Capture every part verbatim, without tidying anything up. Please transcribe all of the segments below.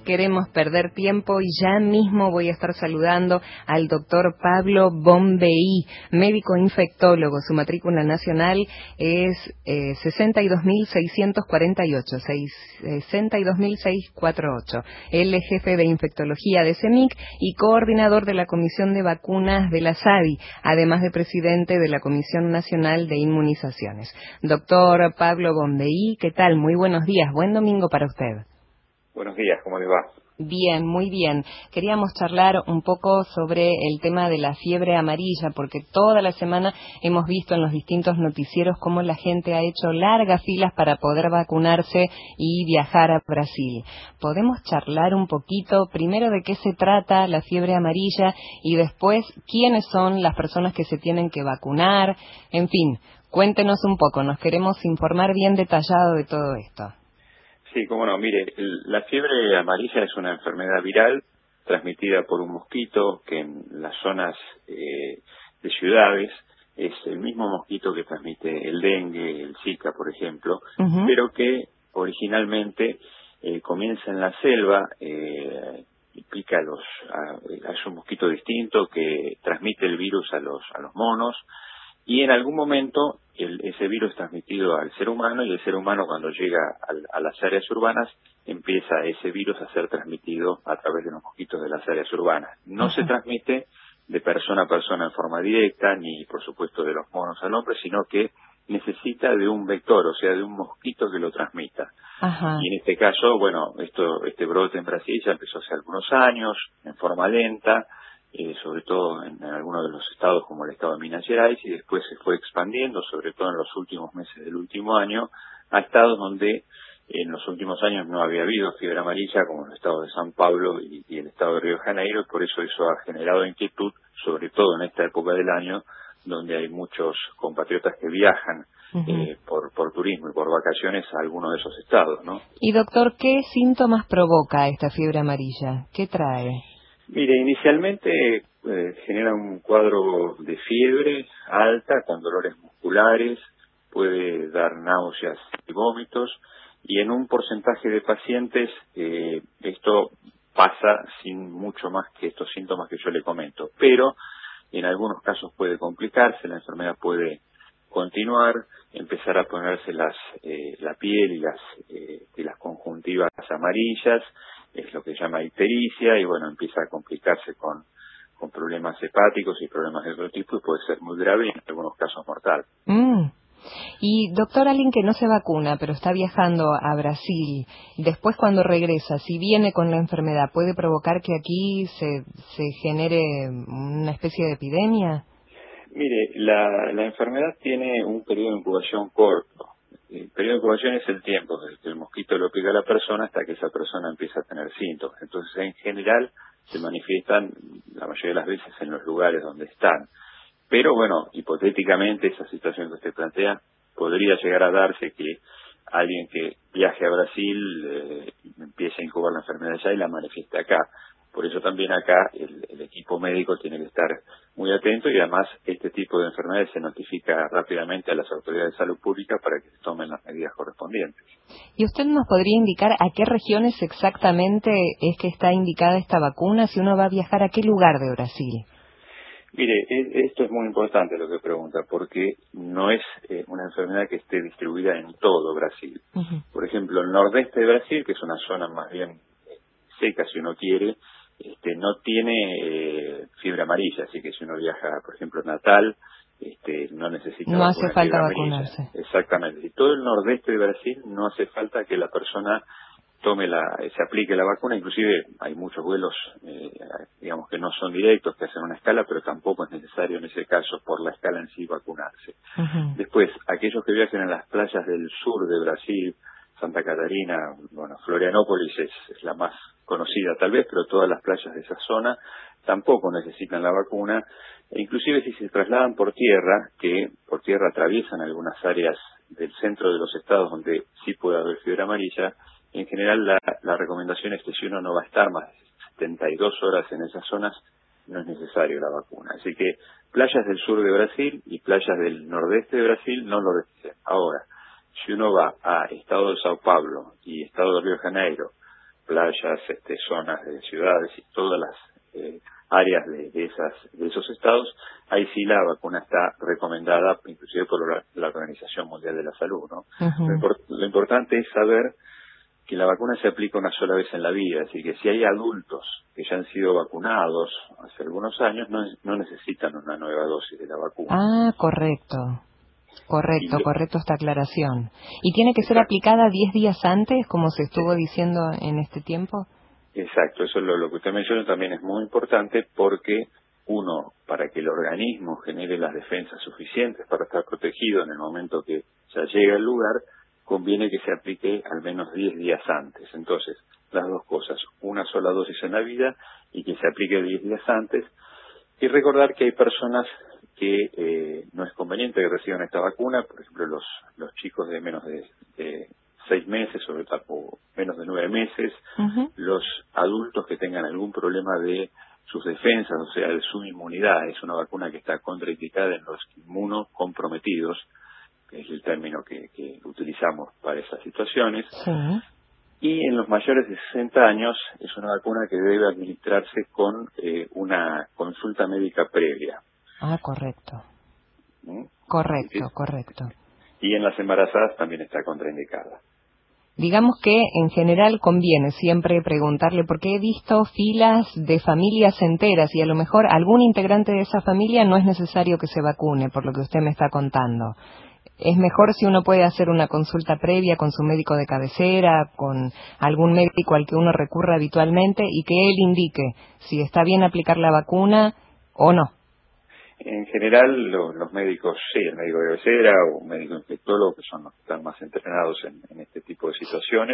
queremos perder tiempo y ya mismo voy a estar saludando al doctor Pablo Bonveí, médico infectólogo. Su matrícula nacional es eh, sesenta y dos mil seiscientos cuarenta y ocho, sesenta y dos mil seiscientos cuarenta y ocho. Él es jefe de infectología de CEMIC y coordinador de la Comisión de Vacunas de la SADI, además de presidente de la Comisión Nacional de Inmunizaciones. Doctor Pablo Bonveí, ¿qué tal? Muy buenos días, buen domingo para usted. Buenos días, ¿cómo le va? Bien, muy bien. Queríamos charlar un poco sobre el tema de la fiebre amarilla, porque toda la semana hemos visto en los distintos noticieros cómo la gente ha hecho largas filas para poder vacunarse y viajar a Brasil. ¿Podemos charlar un poquito, primero, de qué se trata la fiebre amarilla y después quiénes son las personas que se tienen que vacunar? En fin, cuéntenos un poco, nos queremos informar bien detallado de todo esto. Sí, cómo no. Mire, el- la fiebre amarilla es una enfermedad viral transmitida por un mosquito que en las zonas eh, de ciudades es el mismo mosquito que transmite el dengue, el Zika, por ejemplo, Uh-huh. pero que originalmente eh, comienza en la selva eh, y pica a los... A, es un mosquito distinto que transmite el virus a los, a los monos. Y en algún momento el, ese virus es transmitido al ser humano y el ser humano cuando llega al, a las áreas urbanas empieza ese virus a ser transmitido a través de los mosquitos de las áreas urbanas. No Ajá. se transmite de persona a persona en forma directa ni por supuesto de los monos al hombre, sino que necesita de un vector, o sea, de un mosquito que lo transmita. Ajá. Y en este caso, bueno, esto, este brote en Brasil ya empezó hace algunos años, en forma lenta, eh, sobre todo en, en algunos de los estados como el estado de Minas Gerais, y después se fue expandiendo, sobre todo en los últimos meses del último año, a estados donde en los últimos años no había habido fiebre amarilla, como el estado de San Pablo y, y el estado de Río de Janeiro, y por eso eso ha generado inquietud, sobre todo en esta época del año, donde hay muchos compatriotas que viajan Uh-huh. eh, por, por turismo y por vacaciones a algunos de esos estados, ¿no? Y doctor, ¿qué síntomas provoca esta fiebre amarilla? ¿Qué trae? Mire, inicialmente eh, genera un cuadro de fiebre alta con dolores musculares, puede dar náuseas y vómitos, y en un porcentaje de pacientes eh, esto pasa sin mucho más que estos síntomas que yo le comento, pero en algunos casos puede complicarse, la enfermedad puede continuar, empezar a ponerse las, eh, la piel y las, eh, y las conjuntivas amarillas, es lo que se llama ictericia, y bueno, empieza a complicarse con, con problemas hepáticos y problemas de otro tipo, y puede ser muy grave y en algunos casos mortal. Mm. Y doctor, alguien que no se vacuna, pero está viajando a Brasil, después cuando regresa, si viene con la enfermedad, ¿puede provocar que aquí se, se genere una especie de epidemia? Mire, la, la enfermedad tiene un periodo de incubación corto. El periodo de incubación es el tiempo desde que el mosquito lo pica a la persona hasta que esa persona empieza a tener síntomas. Entonces, en general, se manifiestan la mayoría de las veces en los lugares donde están. Pero bueno, hipotéticamente esa situación que usted plantea podría llegar a darse que alguien que viaje a Brasil eh, empiece a incubar la enfermedad allá y la manifieste acá. Por eso también acá el, el equipo médico tiene que estar muy atento y además este tipo de enfermedades se notifica rápidamente a las autoridades de salud pública para que se tomen las medidas correspondientes. ¿Y usted nos podría indicar a qué regiones exactamente es que está indicada esta vacuna? Si uno va a viajar, ¿a qué lugar de Brasil? Mire, e- esto es muy importante lo que pregunta, porque no es eh, una enfermedad que esté distribuida en todo Brasil. Uh-huh. Por ejemplo, el nordeste de Brasil, que es una zona más bien eh, seca, si uno quiere, este, no tiene eh, fiebre amarilla, así que si uno viaja, por ejemplo, a Natal, este, no necesita No hace vacuna de falta fiebre amarilla. vacunarse. Exactamente. Y todo el nordeste de Brasil no hace falta que la persona tome la, se aplique la vacuna, inclusive hay muchos vuelos, eh, digamos que no son directos, que hacen una escala, pero tampoco es necesario en ese caso por la escala en sí vacunarse. Uh-huh. Después, aquellos que viajen en las playas del sur de Brasil, Santa Catarina, bueno, Florianópolis es, es la más conocida tal vez, pero todas las playas de esa zona tampoco necesitan la vacuna, e inclusive si se trasladan por tierra, que por tierra atraviesan algunas áreas del centro de los estados donde sí puede haber fiebre amarilla, en general la, la recomendación es que si uno no va a estar más de setenta y dos horas en esas zonas, no es necesario la vacuna. Así que playas del sur de Brasil y playas del nordeste de Brasil no lo requieren. Ahora, si uno va a estado de Sao Paulo y estado de Río de Janeiro, playas, este, zonas de ciudades y todas las eh, áreas de, de, esas, de esos estados, ahí sí la vacuna está recomendada, inclusive por la, la Organización Mundial de la Salud, ¿no? Uh-huh. Lo, import, lo importante es saber que la vacuna se aplica una sola vez en la vida, así que si hay adultos que ya han sido vacunados hace algunos años, no, no necesitan una nueva dosis de la vacuna. Ah, correcto. Correcto, lo, correcto esta aclaración. ¿Y tiene que exacto. ser aplicada diez días antes, como se estuvo Sí. diciendo en este tiempo? Exacto, eso es lo, lo que usted mencionó también es muy importante porque uno, para que el organismo genere las defensas suficientes para estar protegido en el momento que ya llega al lugar, conviene que se aplique al menos diez días antes. Entonces, las dos cosas, una sola dosis en la vida y que se aplique diez días antes. Y recordar que hay personas que eh, no es conveniente que reciban esta vacuna, por ejemplo, los, los chicos de menos de, de seis meses sobre todo, o menos de nueve meses, uh-huh. los adultos que tengan algún problema de sus defensas, o sea, de su inmunidad. Es una vacuna que está contraindicada en los inmunocomprometidos, que es el término que, que utilizamos para esas situaciones. Sí. Y en los mayores de sesenta años es una vacuna que debe administrarse con eh, una consulta médica previa. Ah, correcto. ¿Mm? Correcto, ¿Sí? correcto. Y en las embarazadas también está contraindicada. Digamos que en general conviene siempre preguntarle, porque he visto filas de familias enteras y a lo mejor algún integrante de esa familia no es necesario que se vacune, por lo que usted me está contando. Es mejor si uno puede hacer una consulta previa con su médico de cabecera, con algún médico al que uno recurra habitualmente y que él indique si está bien aplicar la vacuna o no. En general, lo, los médicos, sí, el médico de cabecera o un médico infectólogo, que son los que están más entrenados en, en este tipo de situaciones,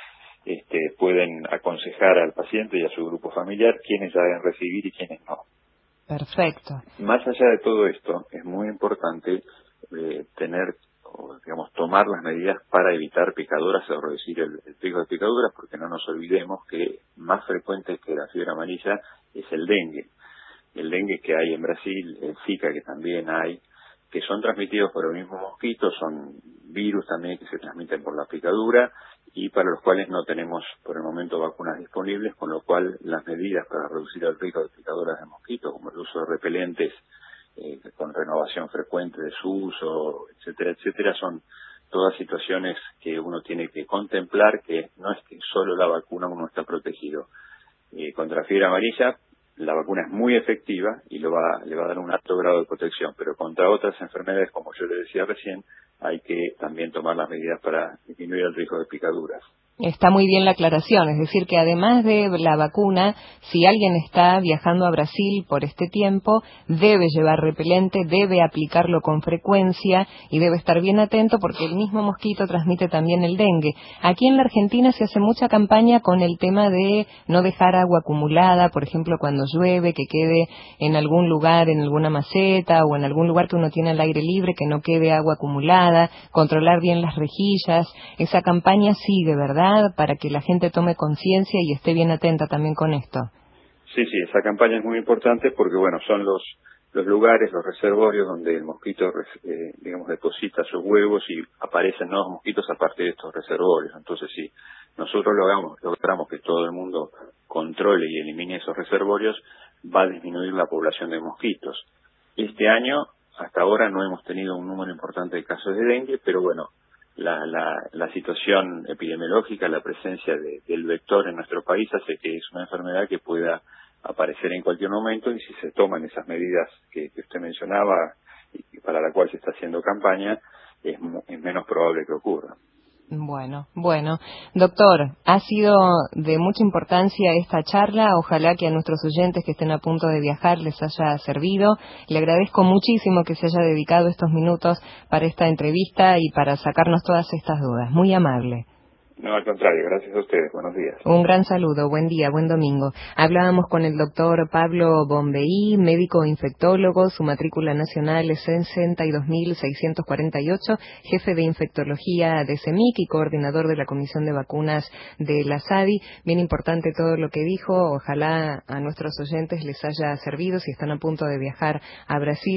este, pueden aconsejar al paciente y a su grupo familiar quiénes la deben recibir y quiénes no. Perfecto. Más allá de todo esto, es muy importante eh, tener, o, digamos, tomar las medidas para evitar picaduras o reducir el, el riesgo de picaduras, porque no nos olvidemos que más frecuente que la fiebre amarilla es el dengue. El dengue que hay en Brasil, el Zika que también hay, que son transmitidos por el mismo mosquito, son virus también que se transmiten por la picadura y para los cuales no tenemos por el momento vacunas disponibles, con lo cual las medidas para reducir el riesgo de picaduras de mosquitos, como el uso de repelentes eh, con renovación frecuente de su uso, etcétera, etcétera, son todas situaciones que uno tiene que contemplar, que no es que solo la vacuna uno está protegido. Eh, contra fiebre amarilla, la vacuna es muy efectiva y lo va, le va a dar un alto grado de protección, pero contra otras enfermedades, como yo le decía recién, hay que también tomar las medidas para disminuir el riesgo de picaduras. Está muy bien la aclaración, es decir, que además de la vacuna, si alguien está viajando a Brasil por este tiempo, debe llevar repelente, debe aplicarlo con frecuencia y debe estar bien atento porque el mismo mosquito transmite también el dengue. Aquí en la Argentina se hace mucha campaña con el tema de no dejar agua acumulada, por ejemplo, cuando llueve, que quede en algún lugar, en alguna maceta o en algún lugar que uno tiene al aire libre, que no quede agua acumulada, controlar bien las rejillas. Esa campaña sigue, ¿verdad?, para que la gente tome conciencia y esté bien atenta también con esto. Sí, sí, esa campaña es muy importante porque, bueno, son los los lugares, los reservorios donde el mosquito, eh, digamos, deposita sus huevos y aparecen nuevos mosquitos a partir de estos reservorios. Entonces, si nosotros logramos, logramos que todo el mundo controle y elimine esos reservorios, va a disminuir la población de mosquitos. Este año, hasta ahora, no hemos tenido un número importante de casos de dengue, pero bueno, La, la, la situación epidemiológica, la presencia de, del vector en nuestro país hace que es una enfermedad que pueda aparecer en cualquier momento y si se toman esas medidas que, que usted mencionaba y para la cual se está haciendo campaña, es, es menos probable que ocurra. Bueno, bueno. Doctor, ha sido de mucha importancia esta charla. Ojalá que a nuestros oyentes que estén a punto de viajar les haya servido. Le agradezco muchísimo que se haya dedicado estos minutos para esta entrevista y para sacarnos todas estas dudas. Muy amable. No, al contrario, gracias a ustedes. Buenos días. Un gran saludo, buen día, buen domingo. Hablábamos con el doctor Pablo Bombeí, médico infectólogo, su matrícula nacional es sesenta y dos mil seiscientos cuarenta y ocho, jefe de infectología de CEMIC y coordinador de la Comisión de Vacunas de la SADI. Bien importante todo lo que dijo, ojalá a nuestros oyentes les haya servido si están a punto de viajar a Brasil.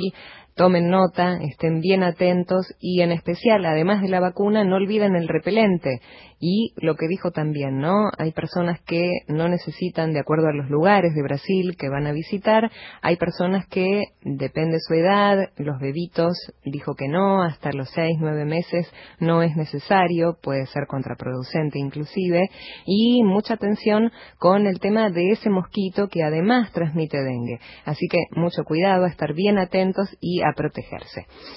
tomen nota, estén bien atentos y en especial, además de la vacuna, no olviden el repelente. Y lo que dijo también, ¿no? Hay personas que no necesitan, de acuerdo a los lugares de Brasil que van a visitar, hay personas que, depende su edad, los bebitos, dijo que no, hasta los seis, nueve meses no es necesario, puede ser contraproducente inclusive, y mucha atención con el tema de ese mosquito que además transmite dengue. Así que mucho cuidado, a estar bien atentos y a protegerse.